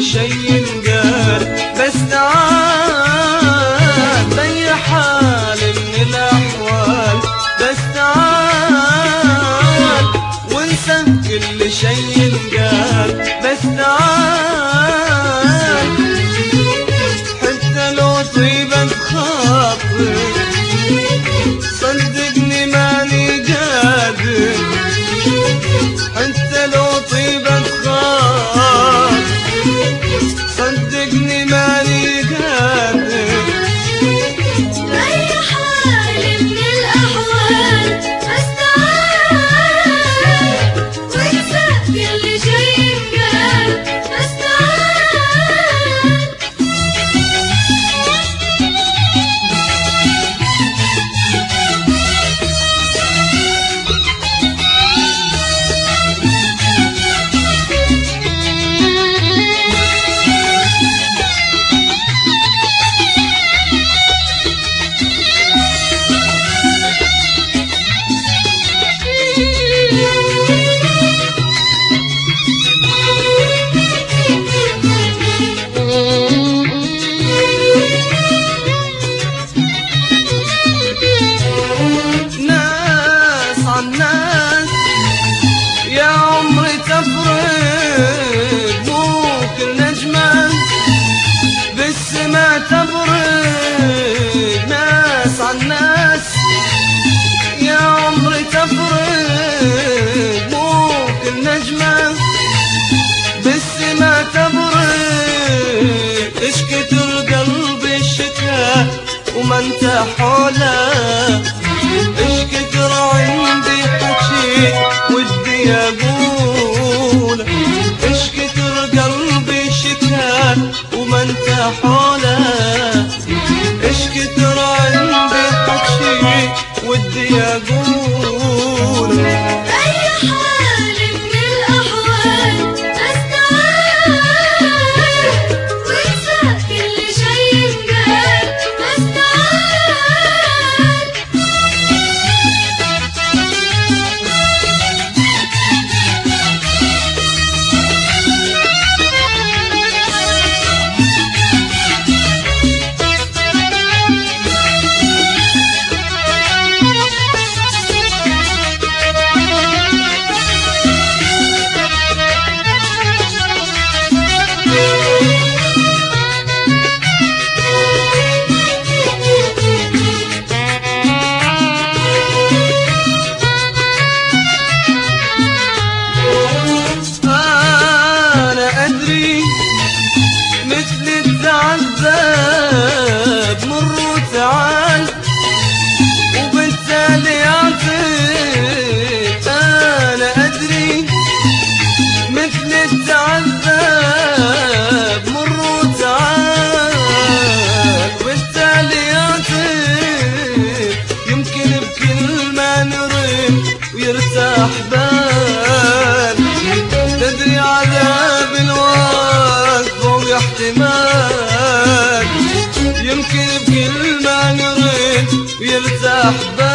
كل شي ينقال، بس تعال بأي حال من الأحوال، بس تعال وانسى كل شي ينقال، بس تعال حتى لو طيبة خاطرك صدقني ماني قادر، حتى لو طيبة خاطرك صدقني ماني قادر. بأي حال من الأحوال بس تعال وانسى كل شي ينقال، بس تعال. ناس عالناس يا عمري تفرق، مو كل نجمة بالسما تبرق. ناس عالناس يا عمري تفرق، مو كل نجمة بالسما تبرق. اش كتر قلبي الشكا وما انت حوله، اش كتر عندي حكي ودي اقوله، اش كتر قلبي شكا وما انت حوله، اش كتر عندي حكي ودي اقوله. بأي حال من الأحوال بس تعال وانسى كل شي ينقال، بس تعال. أنا أدري مثل التعذب مر وتعال وبالتالي أعطيك. أنا أدري مثل التعذب مر وتعال وبالتالي أعطيك. يمكن بكلمة نرم ويرتاح بال، تدري عذاب الوقت فوق احتمال. يمكن بكلمة نرد ويرتاح بال،